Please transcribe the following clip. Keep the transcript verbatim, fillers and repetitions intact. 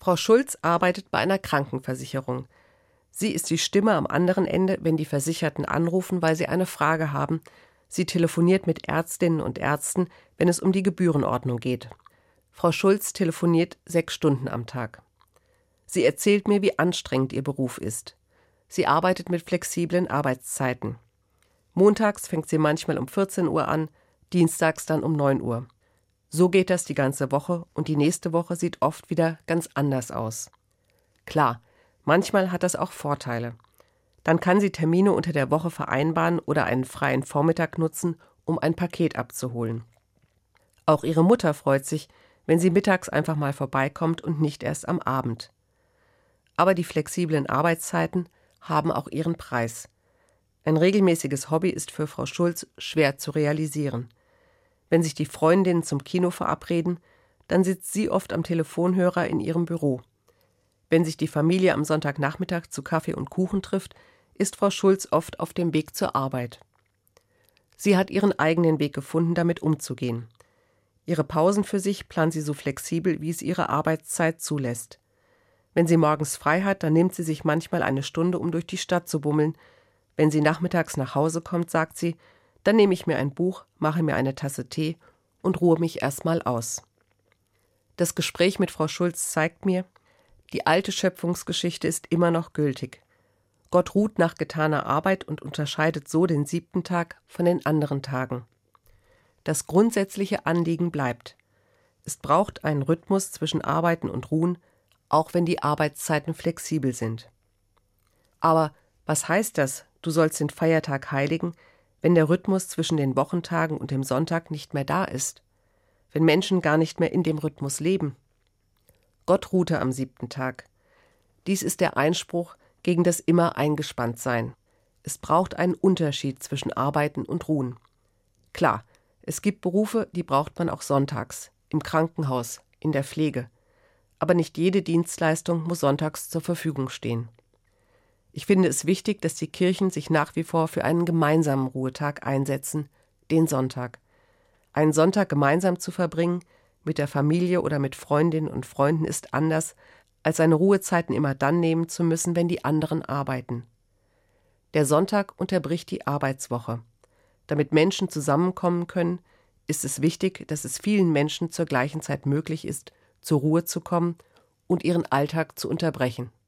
Frau Schulz arbeitet bei einer Krankenversicherung. Sie ist die Stimme am anderen Ende, wenn die Versicherten anrufen, weil sie eine Frage haben. Sie telefoniert mit Ärztinnen und Ärzten, wenn es um die Gebührenordnung geht. Frau Schulz telefoniert sechs Stunden am Tag. Sie erzählt mir, wie anstrengend ihr Beruf ist. Sie arbeitet mit flexiblen Arbeitszeiten. Montags fängt sie manchmal um vierzehn Uhr an, dienstags dann um neun Uhr. So geht das die ganze Woche und die nächste Woche sieht oft wieder ganz anders aus. Klar, manchmal hat das auch Vorteile. Dann kann sie Termine unter der Woche vereinbaren oder einen freien Vormittag nutzen, um ein Paket abzuholen. Auch ihre Mutter freut sich, wenn sie mittags einfach mal vorbeikommt und nicht erst am Abend. Aber die flexiblen Arbeitszeiten haben auch ihren Preis. Ein regelmäßiges Hobby ist für Frau Schulz schwer zu realisieren. Wenn sich die Freundinnen zum Kino verabreden, dann sitzt sie oft am Telefonhörer in ihrem Büro. Wenn sich die Familie am Sonntagnachmittag zu Kaffee und Kuchen trifft, ist Frau Schulz oft auf dem Weg zur Arbeit. Sie hat ihren eigenen Weg gefunden, damit umzugehen. Ihre Pausen für sich plant sie so flexibel, wie es ihre Arbeitszeit zulässt. Wenn sie morgens frei hat, dann nimmt sie sich manchmal eine Stunde, um durch die Stadt zu bummeln. Wenn sie nachmittags nach Hause kommt, sagt sie, dann nehme ich mir ein Buch, mache mir eine Tasse Tee und ruhe mich erstmal aus. Das Gespräch mit Frau Schulz zeigt mir, die alte Schöpfungsgeschichte ist immer noch gültig. Gott ruht nach getaner Arbeit und unterscheidet so den siebten Tag von den anderen Tagen. Das grundsätzliche Anliegen bleibt. Es braucht einen Rhythmus zwischen Arbeiten und Ruhen, auch wenn die Arbeitszeiten flexibel sind. Aber was heißt das, du sollst den Feiertag heiligen, wenn der Rhythmus zwischen den Wochentagen und dem Sonntag nicht mehr da ist? Wenn Menschen gar nicht mehr in dem Rhythmus leben? Gott ruhte am siebten Tag. Dies ist der Einspruch gegen das immer eingespannt sein. Es braucht einen Unterschied zwischen Arbeiten und Ruhen. Klar, es gibt Berufe, die braucht man auch sonntags, im Krankenhaus, in der Pflege. Aber nicht jede Dienstleistung muss sonntags zur Verfügung stehen. Ich finde es wichtig, dass die Kirchen sich nach wie vor für einen gemeinsamen Ruhetag einsetzen, den Sonntag. Einen Sonntag gemeinsam zu verbringen, mit der Familie oder mit Freundinnen und Freunden ist anders, als seine Ruhezeiten immer dann nehmen zu müssen, wenn die anderen arbeiten. Der Sonntag unterbricht die Arbeitswoche. Damit Menschen zusammenkommen können, ist es wichtig, dass es vielen Menschen zur gleichen Zeit möglich ist, zur Ruhe zu kommen und ihren Alltag zu unterbrechen.